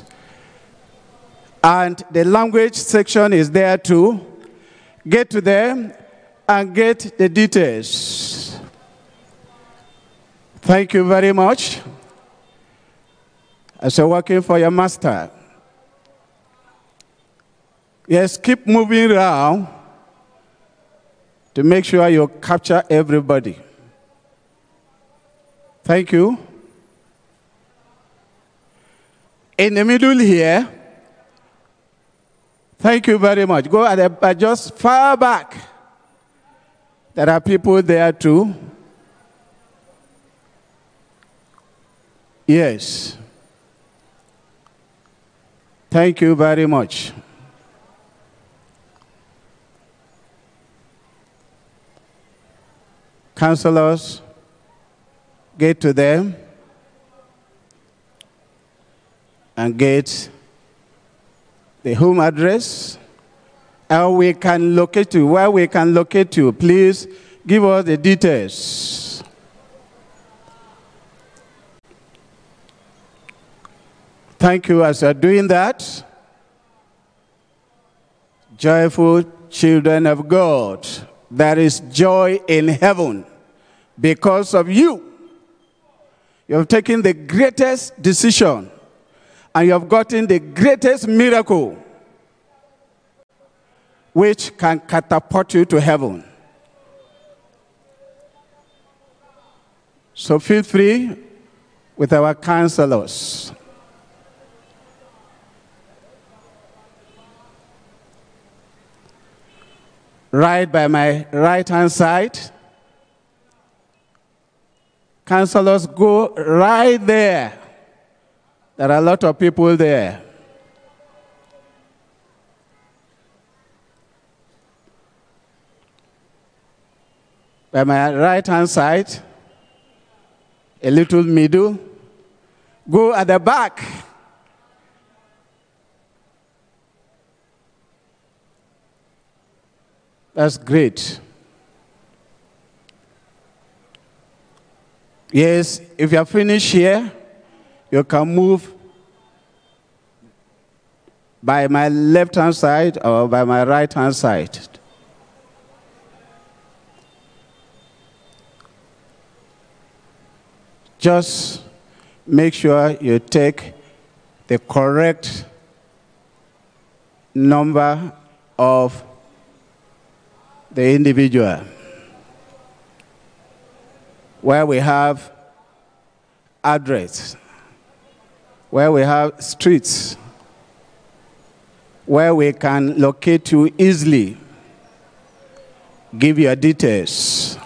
And the language section is there too. Get to them and get the details. Thank you very much. As you're working for your master. Yes, keep moving around to make sure you capture everybody. Thank you. In the middle here, thank you very much. Go at the, just far back. There are people there too. Yes. Thank you very much. Counselors, get to them and get the home address, how we can locate you, where we can locate you. Please give us the details. Thank you as you're doing that. Joyful children of God, there is joy in heaven because of you. You have taken the greatest decision, and you have gotten the greatest miracle, which can catapult you to heaven. So feel free with our counselors. Right by my right-hand side. Counselors, go right there. There are a lot of people there. By my right-hand side, a little middle. Go at the back. That's great. Yes, if you are finished here, you can move by my left-hand side or by my right-hand side. Just make sure you take the correct number of the individual. Where we have address, where we have streets, where we can locate you easily, give your details.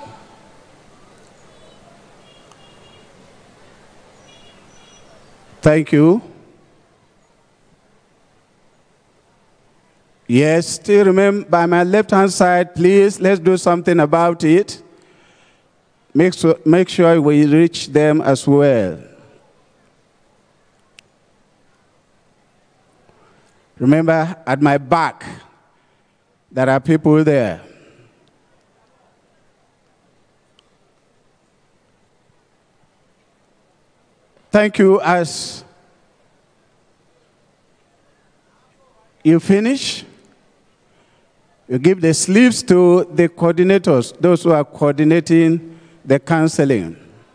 Thank you. Yes, still remember by my left-hand side, please, let's do something about it. Make sure, make sure we reach them as well. Remember, at my back, there are people there. Thank you. As you finish, you give the sleeves to the coordinators, those who are coordinating the counseling.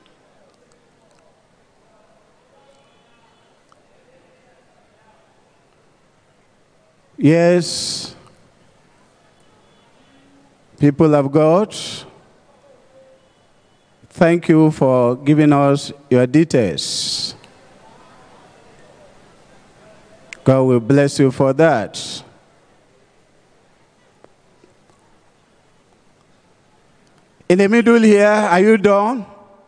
Yes, people of God, thank you for giving us your details. God will bless you for that. In the middle here, are you done?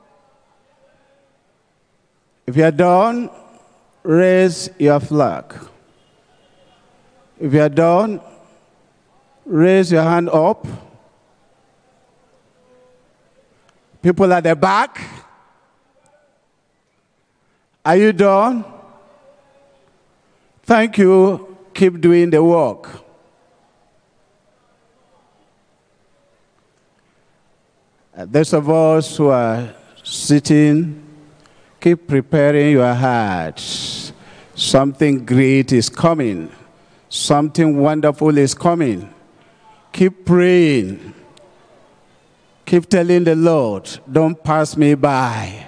If you are done, raise your flag. If you are done, raise your hand up. People at the back, are you done? Thank you. Keep doing the work. Uh, those of us who are sitting, keep preparing your hearts. Something great is coming. Something wonderful is coming. Keep praying. Keep telling the Lord, don't pass me by.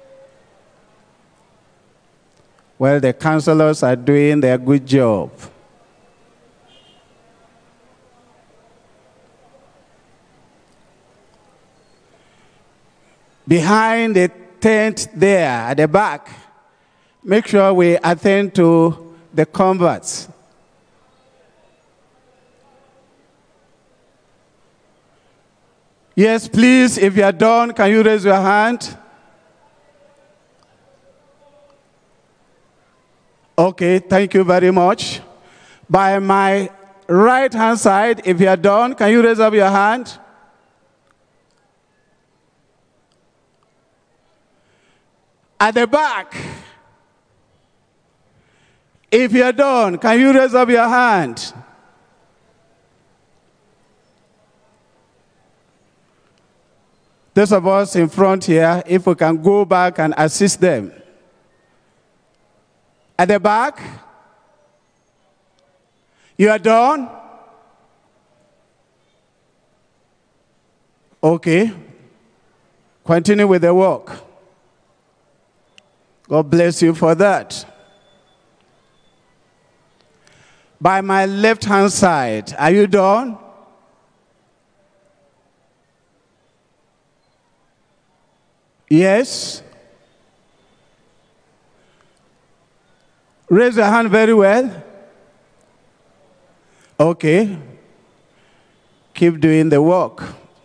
Well, the counselors are doing their good job. Behind the tent there at the back, make sure we attend to the converts. Yes, please, if you are done, can you raise your hand? Okay, thank you very much. By my right-hand side, if you are done, can you raise up your hand? At the back, if you are done, can you raise up your hand? Those of us in front here, if we can go back and assist them. At the back, you are done? Okay. Continue with the work. God bless you for that. By my left-hand side, are you done? Yes? Raise your hand very well. Okay. Keep doing the work.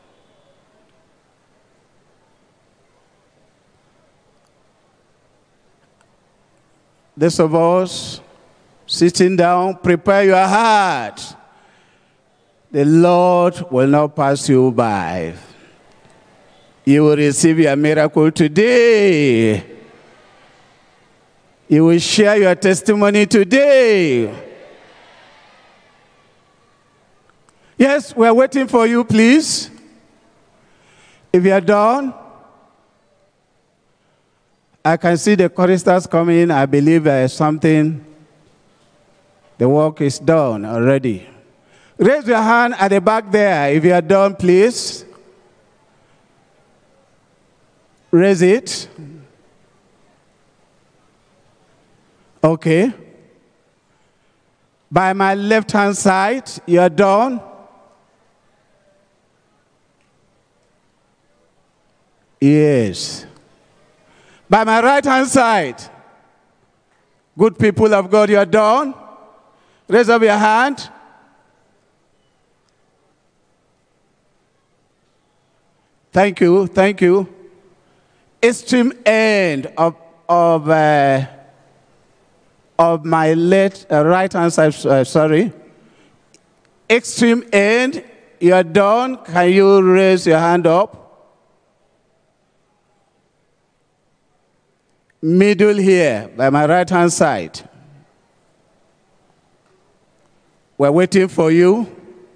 Those of us sitting down, prepare your heart. The Lord will not pass you by. You will receive your miracle today. You will share your testimony today. Yes, we're waiting for you, please. If you are done, I can see the choristers coming. I believe there is something. The work is done already. Raise your hand at the back there. If you are done, please. Raise it. Okay. By my left-hand side, you are done. Yes. By my right-hand side, good people of God, you are done. Raise up your hand. Thank you, thank you. Extreme end of of uh, of my left uh, right-hand side. Uh, sorry. Extreme end. You are done. Can you raise your hand up? Middle here, by my right-hand side. We're waiting for you.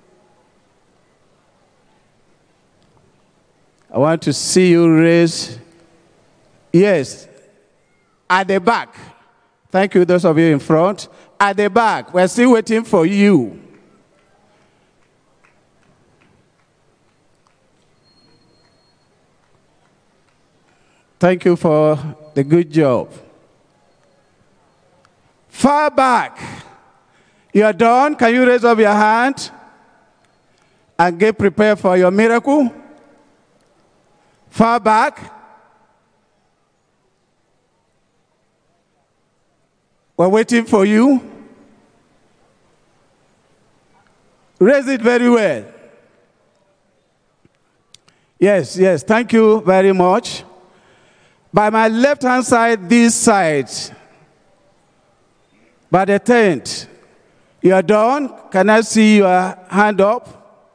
I want to see you raise. Yes, at the back. Thank you, those of you in front. At the back, we're still waiting for you. Thank you for the good job. Far back. You are done. Can you raise up your hand and get prepared for your miracle? Far back. We're waiting for you. Raise it very well. Yes, yes. Thank you very much. By my left-hand side, this side, by the tent, you are done. Can I see your hand up?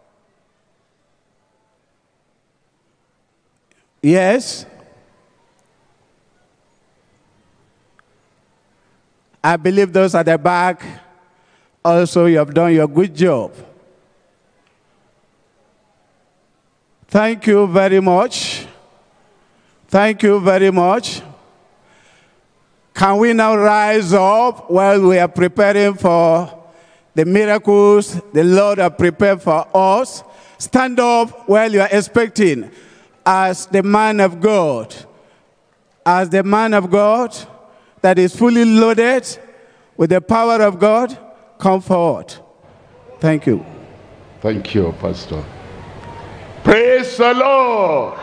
Yes. I believe those at the back, also you have done your good job. Thank you very much. Thank you very much. Can we now rise up while we are preparing for the miracles the Lord has prepared for us? Stand up while you are expecting as the man of God. As the man of God that is fully loaded with the power of God, come forward. Thank you.
Thank you, Pastor. Praise the Lord.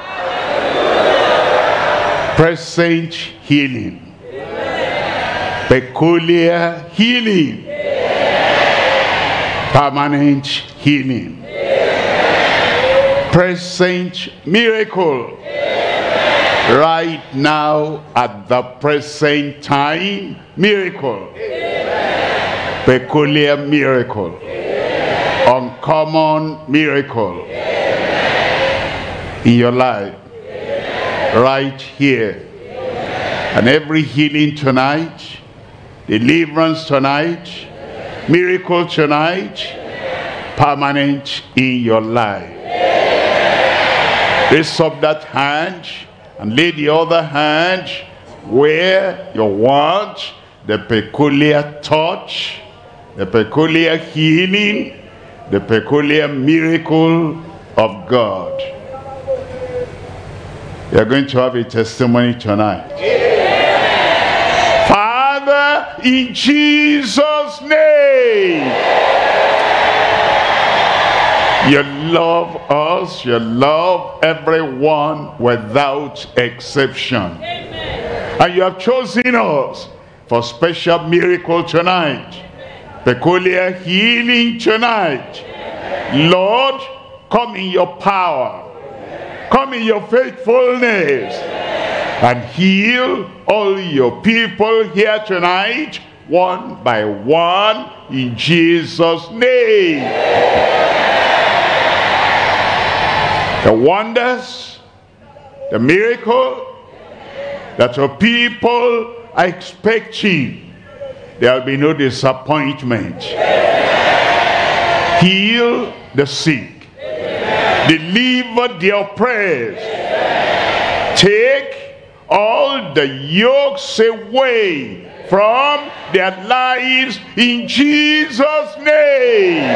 Present healing. Amen. Peculiar healing. Amen. Permanent healing. Amen. Present miracle. Amen. Right now at the present time, miracle. Amen. Peculiar miracle. Amen. Uncommon miracle. Amen. In your life. Right here. Amen. And every healing tonight, deliverance tonight, Amen. Miracle tonight, Amen. Permanent in your life. Amen. Raise up that hand and lay the other hand where you want the peculiar touch, the peculiar healing, the peculiar miracle of God. You're going to have a testimony tonight. Father, in Jesus' name, you love us, you love everyone without exception. Amen. And you have chosen us for special miracle tonight, peculiar healing tonight. Amen. Lord, come in your power, come in your faithfulness, and heal all your people here tonight, one by one, in Jesus' name. The wonders, the miracle that your people are expecting, there will be no disappointment. Heal the sick, deliver the oppressed, take all the yokes away from their lives in Jesus' name.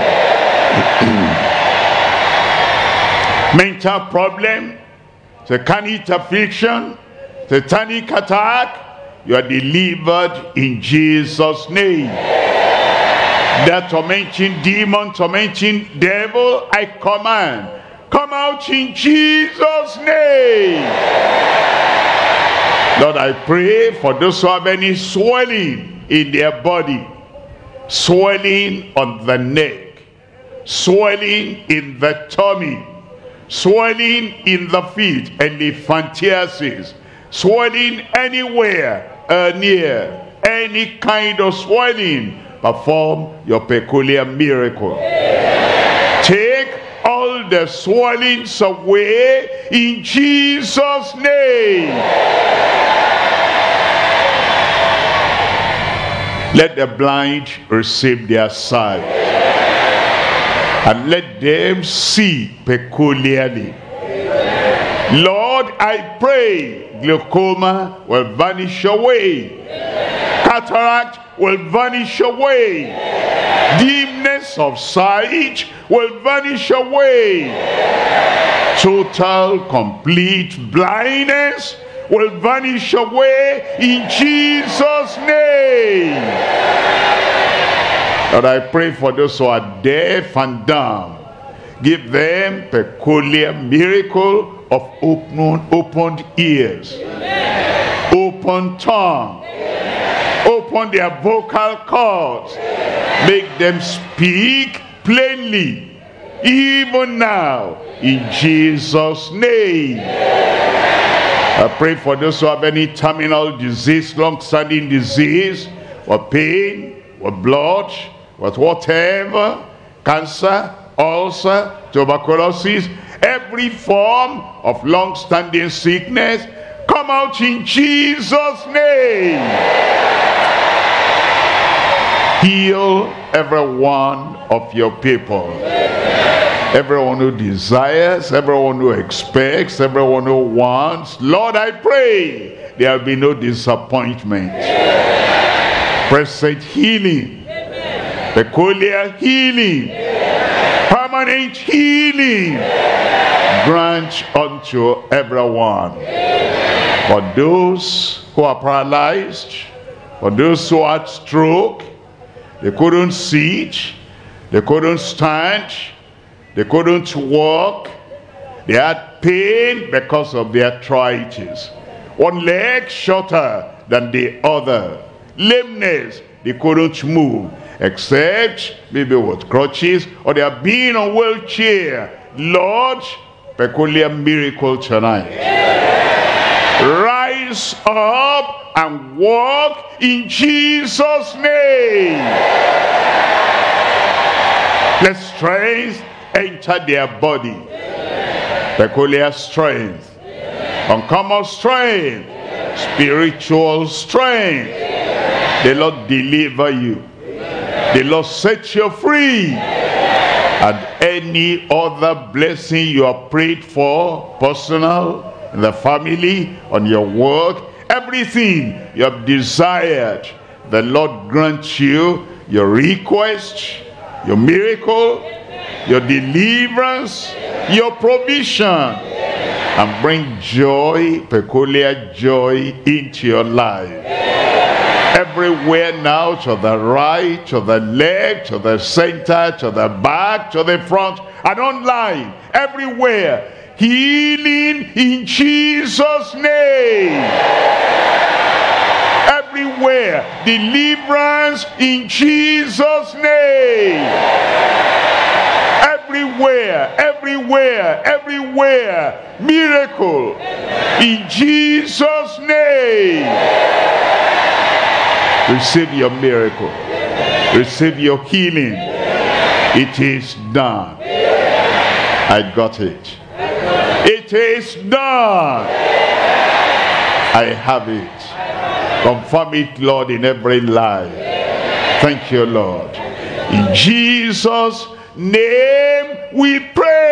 Mental problem, satanic affliction, satanic attack, you are delivered in Jesus' name. That tormenting demon, tormenting devil, I command, come out in Jesus' name. Lord, I pray for those who have any swelling in their body, swelling on the neck, swelling in the tummy, swelling in the feet, elephantiasis, swelling anywhere uh, near, any kind of swelling, perform your peculiar miracle. Take all the swellings away in Jesus' name. Let the blind receive their sight, and let them see peculiarly. Lord, I pray glaucoma will vanish away, cataract will vanish away, dimness of sight will vanish away, total complete blindness will vanish away in Jesus' name. Lord, I pray for those who are deaf and dumb. Give them peculiar miracle of open, opened ears, Amen. Open tongue, Amen. Open their vocal cords, Amen. Make them speak plainly, even now, in Jesus' name. Amen. I pray for those who have any terminal disease, long-standing disease, or pain, or blood, with whatever, cancer, ulcer, tuberculosis, every form of long-standing sickness, come out in Jesus' name. Heal every one of your people. Everyone who desires, everyone who expects, everyone who wants. Lord, I pray there will be no disappointment. Present healing, peculiar healing, permanent healing, grant unto everyone. For those who are paralyzed, for those who had stroke, they couldn't sit, they couldn't stand, they couldn't walk, they had pain because of the arthritis. One leg shorter than the other, lameness, they couldn't move, except maybe with crutches, or they are being on wheelchair. Lord, peculiar miracle tonight. Yeah. Rise up and walk in Jesus' name. Let strength enter their body. Yeah. Peculiar strength, yeah. Uncommon strength, yeah. Spiritual strength. Yeah. The Lord deliver you. The Lord set you free. And any other blessing you have prayed for, personal, in the family, on your work, everything you have desired, the Lord grant you your request, your miracle, your deliverance, your provision. and bring joy, peculiar joy, into your life. Everywhere now, to the right, to the left, to the center, to the back, to the front, and online, everywhere, healing in Jesus' name. Everywhere, deliverance in Jesus' name. Everywhere, everywhere, everywhere, miracle in Jesus' name. Receive your miracle. Receive your healing. It is done. I got it. It is done. I have it. Confirm it, Lord, in every life. Thank you, Lord. In Jesus' name we pray.